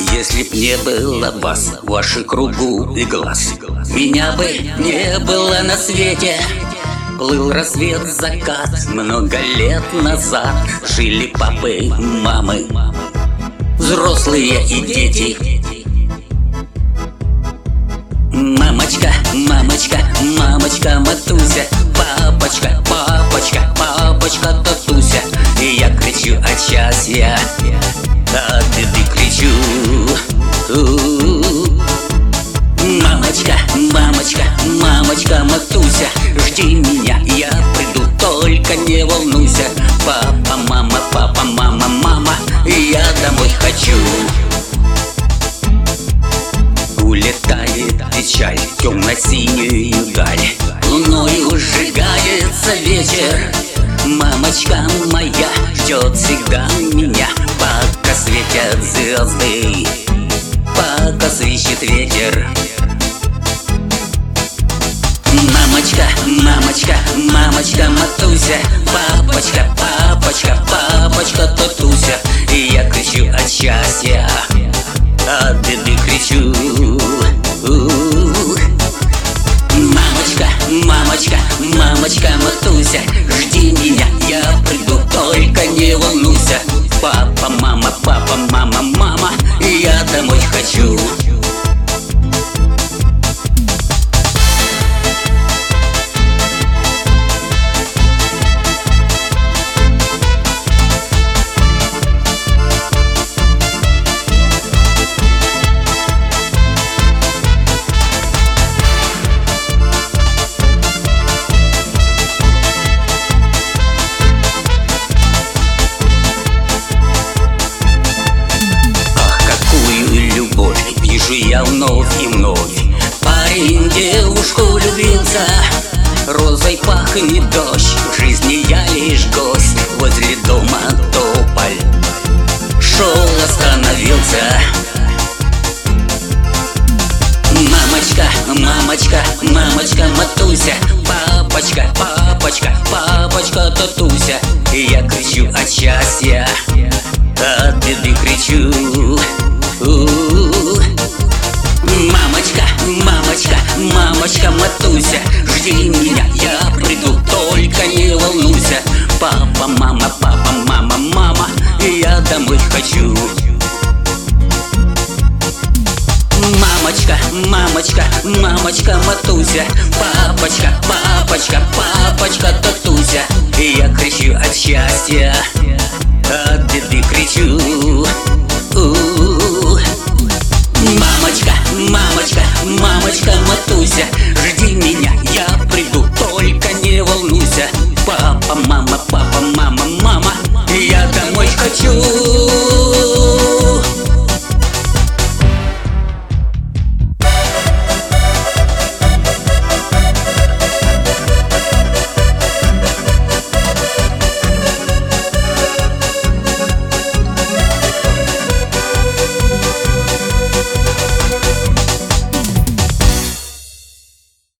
Если б не было вас, ваших кругу и глаз, меня бы не было на свете. Плыл рассвет, закат, много лет назад жили папы, мамы, взрослые и дети. Мамочка, мамочка, мамочка, Матуся, папочка, папочка, папочка, Татуся. И я кричу от счастья, от беды кричу. Мамочка, мамочка, мамочка, Матуся, жди меня, я приду, только не волнуйся. Папа, мама, папа, мама, мама, я домой хочу. Улетает печаль в темно-синюю даль, луною сжигается вечер. Мамочка моя ждет всегда меня, пока светят звезды, пока свищет ветер. Мамочка, мамочка, мамочка, Матуся, папочка, папочка, папочка, Татуся. И я кричу от счастья, от беды кричу. Мамочка, мамочка, мамочка, Матуся, жди меня, я приду, только не волнуйся. Папа, мама, папа, мама, мама, я домой хочу. Я вновь и вновь парень девушку влюбился. Розой пахнет дождь, в жизни я лишь гость. Возле дома тополь шел, остановился. Мамочка, мамочка, мамочка, Матуся, папочка, папочка, папочка, Татуся. И я кричу от счастья, от беды кричу. Мамочка, мамочка, мамочка, Матуся, жди меня, я приду, только не волнуйся. Папа, мама, папа, мама, мама, я домой хочу. Мамочка, мамочка, мамочка, Матуся, папочка, папочка, папочка, Татуся. И я кричу от счастья, от беды кричу. Мамочка, мамочка, мамочка, Матуся, жди меня, я приду, только не волнуйся. Папа, мама, папа, мама, мама, я домой хочу.